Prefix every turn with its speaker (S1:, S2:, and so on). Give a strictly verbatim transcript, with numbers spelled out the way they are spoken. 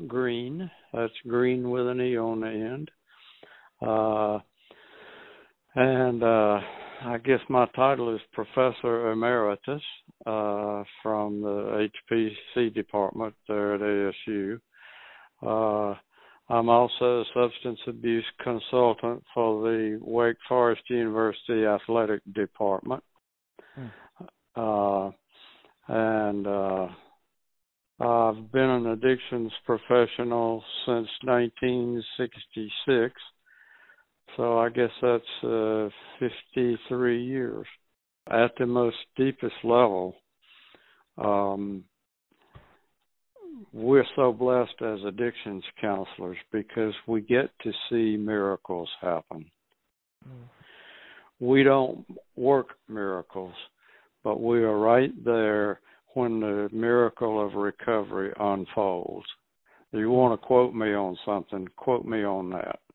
S1: Green. That's Green with an E on the end. Uh, and uh, I guess my title is Professor Emeritus uh, from the H P C department there at A S U. Uh, I'm also a substance abuse consultant for the Wake Forest University Athletic Department. Hmm. Uh, and uh, I've been an addictions professional since nineteen sixty-six. So I guess that's uh, fifty-three years. At the most deepest level, um, we're so blessed as addictions counselors because we get to see miracles happen. Mm. We don't work miracles, but we are right there when the miracle of recovery unfolds. If you want to quote me on something, quote me on that.